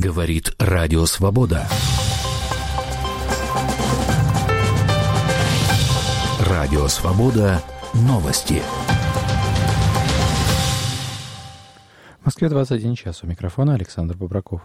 Говорит Радио Свобода. Радио Свобода. Новости. В Москве 21 час. У микрофона Александр Бобраков.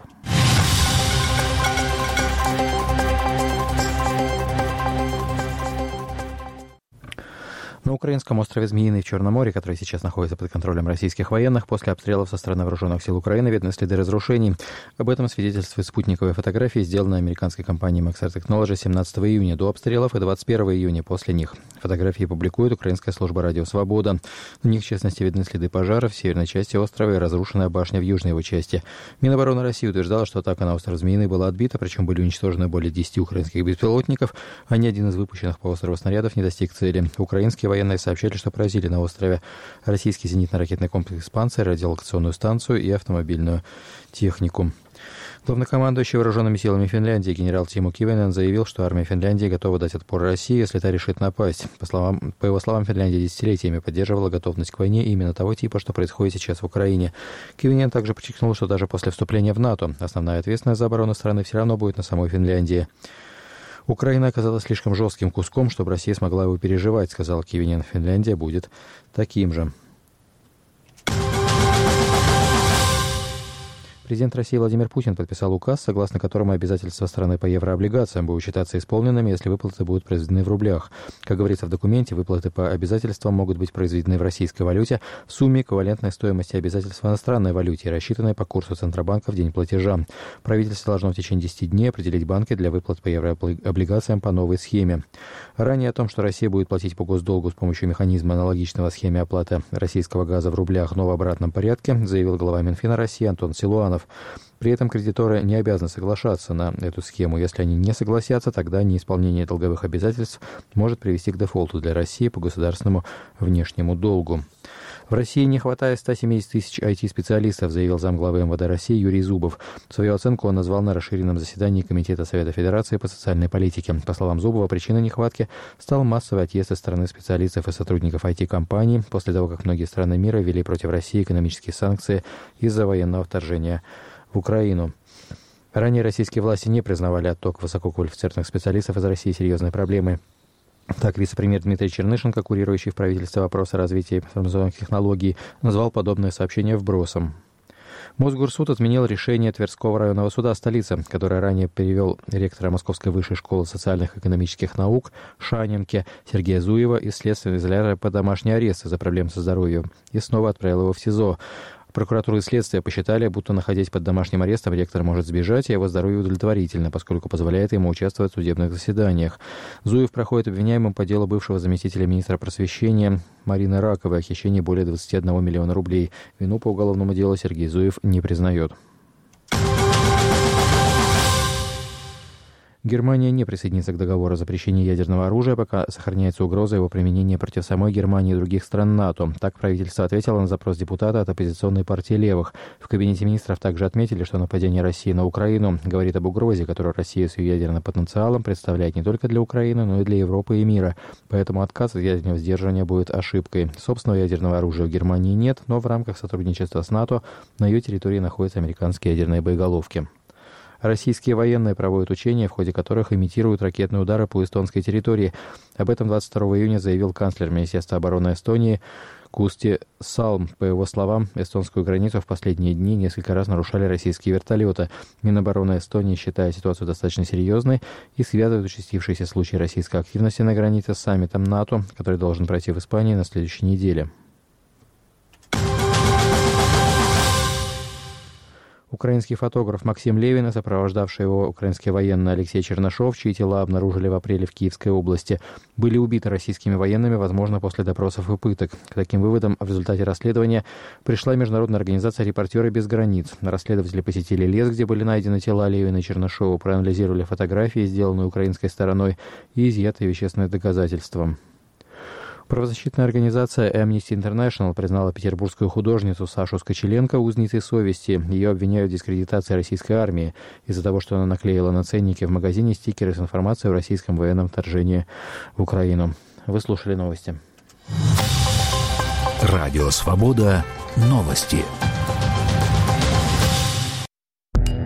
На украинском острове Змеиный в Черном море, который сейчас находится под контролем российских военных, после обстрелов со стороны вооруженных сил Украины видны следы разрушений. Об этом свидетельствуют спутниковые фотографии, сделанные американской компанией Maxar Technologies 17 июня до обстрелов и 21 июня после них. Фотографии публикует украинская служба «Радио Свобода». На них, в частности, видны следы пожара в северной части острова и разрушенная башня в южной его части. Минобороны России утверждала, что атака на остров Змеиный была отбита, причем были уничтожены более 10 украинских беспилотников, а ни один из выпущенных по острову снарядов не достиг цели. Украинские военные сообщали, что поразили на острове российский зенитно-ракетный комплекс «Панцирь», радиолокационную станцию и автомобильную технику. Главнокомандующий вооруженными силами Финляндии генерал Тиму Кивинен заявил, что армия Финляндии готова дать отпор России, если та решит напасть. По его словам, Финляндия десятилетиями поддерживала готовность к войне именно того типа, что происходит сейчас в Украине. Кивинен также подчеркнул, что даже после вступления в НАТО основная ответственность за оборону страны все равно будет на самой Финляндии. «Украина оказалась слишком жестким куском, чтобы Россия смогла его переживать», — сказал Кивинен. «Финляндия будет таким же». Президент России Владимир Путин подписал указ, согласно которому обязательства страны по еврооблигациям будут считаться исполненными, если выплаты будут произведены в рублях. Как говорится в документе, выплаты по обязательствам могут быть произведены в российской валюте в сумме, эквивалентной стоимости обязательств в иностранной валюте и рассчитанной по курсу Центробанка в день платежа. Правительство должно в течение 10 дней определить банки для выплат по еврооблигациям по новой схеме. Ранее о том, что Россия будет платить по госдолгу с помощью механизма, аналогичного схеме оплаты российского газа в рублях, но в обратном порядке, заявил глава Минфина России Антон Силуанов. При этом кредиторы не обязаны соглашаться на эту схему. Если они не согласятся, тогда неисполнение долговых обязательств может привести к дефолту для России по государственному внешнему долгу. В России не хватает 170 тысяч IT-специалистов, заявил замглавы МВД России Юрий Зубов. Свою оценку он назвал на расширенном заседании Комитета Совета Федерации по социальной политике. По словам Зубова, причиной нехватки стал массовый отъезд из страны специалистов и сотрудников IT-компаний после того, как многие страны мира ввели против России экономические санкции из-за военного вторжения в Украину. Ранее российские власти не признавали отток высококвалифицированных специалистов из России серьезной проблемой. Так, вице-премьер Дмитрий Чернышенко, курирующий в правительстве вопросы развития информационных технологий, назвал подобное сообщение вбросом. Мосгорсуд отменил решение Тверского районного суда столицы, которое ранее перевел ректора Московской высшей школы социальных и экономических наук Шаненке Сергея Зуева из следственного изолятора под домашний арест из-за проблем со здоровьем и снова отправил его в СИЗО. Прокуратура и следствие посчитали, будто, находясь под домашним арестом, ректор может сбежать, а его здоровье удовлетворительно, поскольку позволяет ему участвовать в судебных заседаниях. Зуев проходит обвиняемым по делу бывшего заместителя министра просвещения Марины Раковой о хищении более 21 миллиона рублей. Вину по уголовному делу Сергей Зуев не признает. Германия не присоединится к договору о запрещении ядерного оружия, пока сохраняется угроза его применения против самой Германии и других стран НАТО. Так правительство ответило на запрос депутата от оппозиционной партии левых. В кабинете министров также отметили, что нападение России на Украину говорит об угрозе, которую Россия с ее ядерным потенциалом представляет не только для Украины, но и для Европы и мира. Поэтому отказ от ядерного сдерживания будет ошибкой. Собственного ядерного оружия в Германии нет, но в рамках сотрудничества с НАТО на ее территории находятся американские ядерные боеголовки. Российские военные проводят учения, в ходе которых имитируют ракетные удары по эстонской территории. Об этом 22 июня заявил канцлер Министерства обороны Эстонии Кусти Салм. По его словам, эстонскую границу в последние дни несколько раз нарушали российские вертолеты. Минобороны Эстонии считает ситуацию достаточно серьезной и связывает участившиеся случаи российской активности на границе с саммитом НАТО, который должен пройти в Испании на следующей неделе. Украинский фотограф Максим Левин и сопровождавший его украинский военный Алексей Чернышов, чьи тела обнаружили в апреле в Киевской области, были убиты российскими военными, возможно, после допросов и пыток. К таким выводам в результате расследования пришла международная организация «Репортеры без границ». Расследователи посетили лес, где были найдены тела Левина и Чернышова, проанализировали фотографии, сделанные украинской стороной, и изъятые вещественные доказательства. Правозащитная организация Amnesty International признала петербургскую художницу Сашу Скочеленко узницей совести. Ее обвиняют в дискредитации российской армии из-за того, что она наклеила на ценники в магазине стикеры с информацией о российском военном вторжении в Украину. Вы слушали новости. Радио «Свобода». Новости.